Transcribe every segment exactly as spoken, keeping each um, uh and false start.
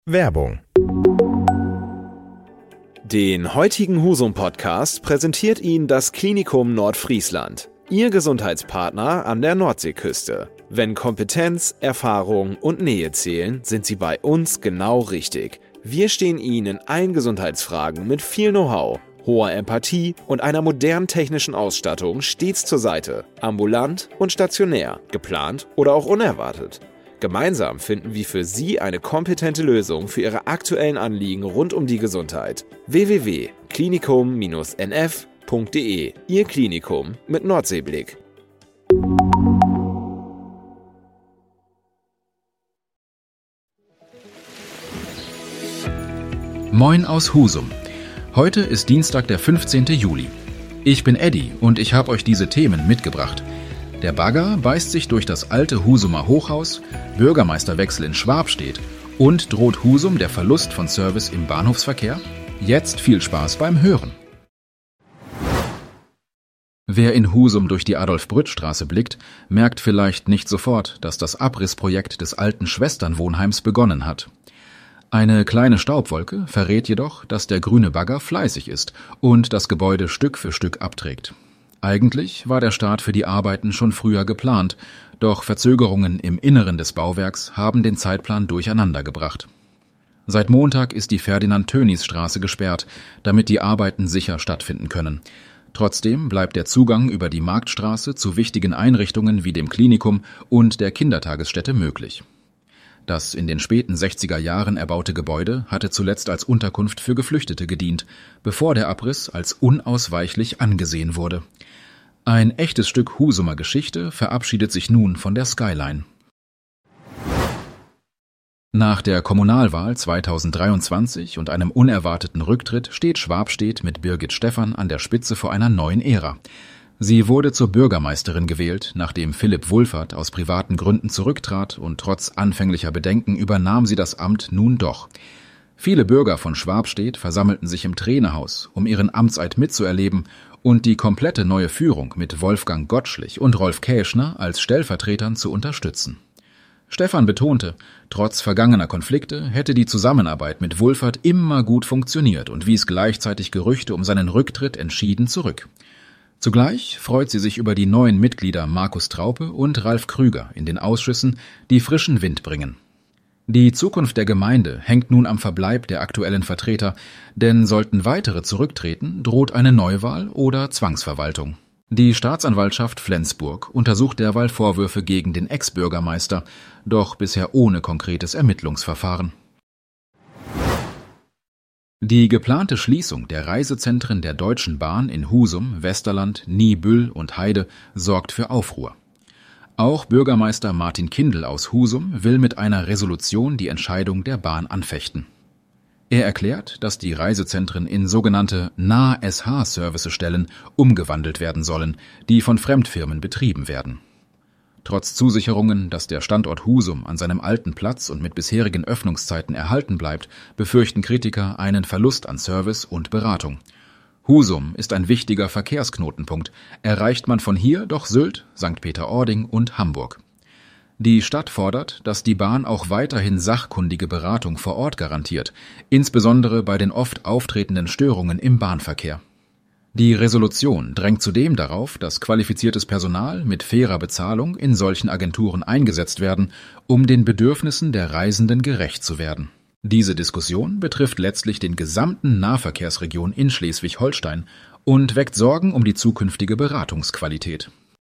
Werbung. Den heutigen Husum-Podcast präsentiert Ihnen das Klinikum Nordfriesland, Ihr Gesundheitspartner an der Nordseeküste. Wenn Kompetenz, Erfahrung und Nähe zählen, sind Sie bei uns genau richtig. Wir stehen Ihnen in allen Gesundheitsfragen mit viel Know-how, hoher Empathie und einer modernen technischen Ausstattung stets zur Seite. Ambulant und stationär, geplant oder auch unerwartet. Gemeinsam finden wir für Sie eine kompetente Lösung für Ihre aktuellen Anliegen rund um die Gesundheit. w w w punkt klinikum Bindestrich n f punkt d e Ihr Klinikum mit Nordseeblick. Moin aus Husum. Heute ist Dienstag, der fünfzehnten Juli. Ich bin Eddie und ich habe euch diese Themen mitgebracht. Der Bagger beißt sich durch das alte Husumer Hochhaus, Bürgermeisterwechsel in Schwabstedt und droht Husum der Verlust von Service im Bahnhofsverkehr? Jetzt viel Spaß beim Hören. Wer in Husum durch die Adolf-Brütt-Straße blickt, merkt vielleicht nicht sofort, dass das Abrissprojekt des alten Schwesternwohnheims begonnen hat. Eine kleine Staubwolke verrät jedoch, dass der grüne Bagger fleißig ist und das Gebäude Stück für Stück abträgt. Eigentlich war der Start für die Arbeiten schon früher geplant, doch Verzögerungen im Inneren des Bauwerks haben den Zeitplan durcheinander gebracht. Seit Montag ist die Ferdinand-Tönnies-Straße gesperrt, damit die Arbeiten sicher stattfinden können. Trotzdem bleibt der Zugang über die Marktstraße zu wichtigen Einrichtungen wie dem Klinikum und der Kindertagesstätte möglich. Das in den späten sechziger Jahren erbaute Gebäude hatte zuletzt als Unterkunft für Geflüchtete gedient, bevor der Abriss als unausweichlich angesehen wurde. Ein echtes Stück Husumer Geschichte verabschiedet sich nun von der Skyline. Nach der Kommunalwahl zweitausenddreiundzwanzig und einem unerwarteten Rücktritt steht Schwabstedt mit Birgit Stephan an der Spitze vor einer neuen Ära. Sie wurde zur Bürgermeisterin gewählt, nachdem Philipp Wulffert aus privaten Gründen zurücktrat und trotz anfänglicher Bedenken übernahm sie das Amt nun doch. Viele Bürger von Schwabstedt versammelten sich im Trainerhaus, um ihren Amtseid mitzuerleben und die komplette neue Führung mit Wolfgang Gottschlich und Rolf Käschner als Stellvertretern zu unterstützen. Stephan betonte, trotz vergangener Konflikte hätte die Zusammenarbeit mit Wulffert immer gut funktioniert und wies gleichzeitig Gerüchte um seinen Rücktritt entschieden zurück. Zugleich freut sie sich über die neuen Mitglieder Markus Traupe und Ralf Krüger in den Ausschüssen, die frischen Wind bringen. Die Zukunft der Gemeinde hängt nun am Verbleib der aktuellen Vertreter, denn sollten weitere zurücktreten, droht eine Neuwahl oder Zwangsverwaltung. Die Staatsanwaltschaft Flensburg untersucht derweil Vorwürfe gegen den Ex-Bürgermeister, doch bisher ohne konkretes Ermittlungsverfahren. Die geplante Schließung der Reisezentren der Deutschen Bahn in Husum, Westerland, Niebüll und Heide sorgt für Aufruhr. Auch Bürgermeister Martin Kindl aus Husum will mit einer Resolution die Entscheidung der Bahn anfechten. Er erklärt, dass die Reisezentren in sogenannte Nah-S H-Servicestellen umgewandelt werden sollen, die von Fremdfirmen betrieben werden. Trotz Zusicherungen, dass der Standort Husum an seinem alten Platz und mit bisherigen Öffnungszeiten erhalten bleibt, befürchten Kritiker einen Verlust an Service und Beratung. Husum ist ein wichtiger Verkehrsknotenpunkt, erreicht man von hier doch Sylt, Sankt Peter-Ording und Hamburg. Die Stadt fordert, dass die Bahn auch weiterhin sachkundige Beratung vor Ort garantiert, insbesondere bei den oft auftretenden Störungen im Bahnverkehr. Die Resolution drängt zudem darauf, dass qualifiziertes Personal mit fairer Bezahlung in solchen Agenturen eingesetzt werden, um den Bedürfnissen der Reisenden gerecht zu werden. Diese Diskussion betrifft letztlich den gesamten Nahverkehrsregion in Schleswig-Holstein und weckt Sorgen um die zukünftige Beratungsqualität.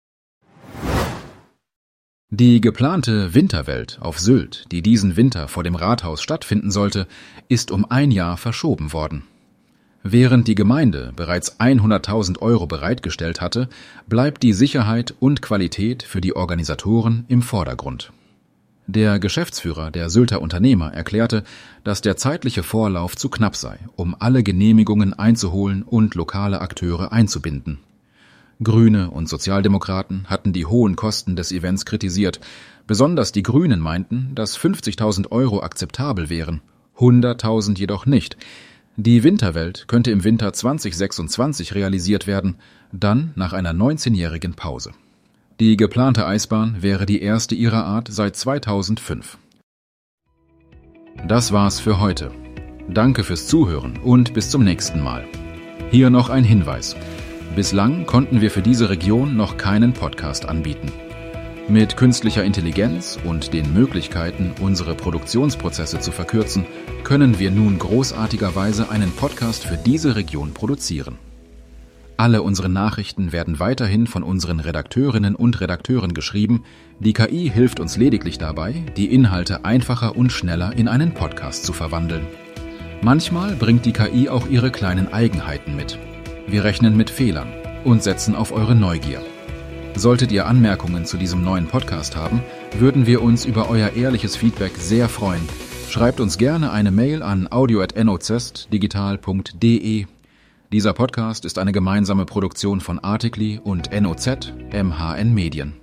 Die geplante Winterwelt auf Sylt, die diesen Winter vor dem Rathaus stattfinden sollte, ist um ein Jahr verschoben worden. Während die Gemeinde bereits hunderttausend Euro bereitgestellt hatte, bleibt die Sicherheit und Qualität für die Organisatoren im Vordergrund. Der Geschäftsführer der Sylter Unternehmer erklärte, dass der zeitliche Vorlauf zu knapp sei, um alle Genehmigungen einzuholen und lokale Akteure einzubinden. Grüne und Sozialdemokraten hatten die hohen Kosten des Events kritisiert. Besonders die Grünen meinten, dass fünfzigtausend Euro akzeptabel wären, hunderttausend jedoch nicht. Die Winterwelt könnte im Winter zweitausendsechsundzwanzig realisiert werden, dann nach einer neunzehnjährigen Pause. Die geplante Eisbahn wäre die erste ihrer Art seit zweitausendfünf. Das war's für heute. Danke fürs Zuhören und bis zum nächsten Mal. Hier noch ein Hinweis. Bislang konnten wir für diese Region noch keinen Podcast anbieten. Mit künstlicher Intelligenz und den Möglichkeiten, unsere Produktionsprozesse zu verkürzen, können wir nun großartigerweise einen Podcast für diese Region produzieren. Alle unsere Nachrichten werden weiterhin von unseren Redakteurinnen und Redakteuren geschrieben. Die K I hilft uns lediglich dabei, die Inhalte einfacher und schneller in einen Podcast zu verwandeln. Manchmal bringt die K I auch ihre kleinen Eigenheiten mit. Wir rechnen mit Fehlern und setzen auf eure Neugier. Solltet ihr Anmerkungen zu diesem neuen Podcast haben, würden wir uns über euer ehrliches Feedback sehr freuen. Schreibt uns gerne eine Mail an audio at nozdigital punkt de. Dieser Podcast ist eine gemeinsame Produktion von Articly und N O Z M H N Medien.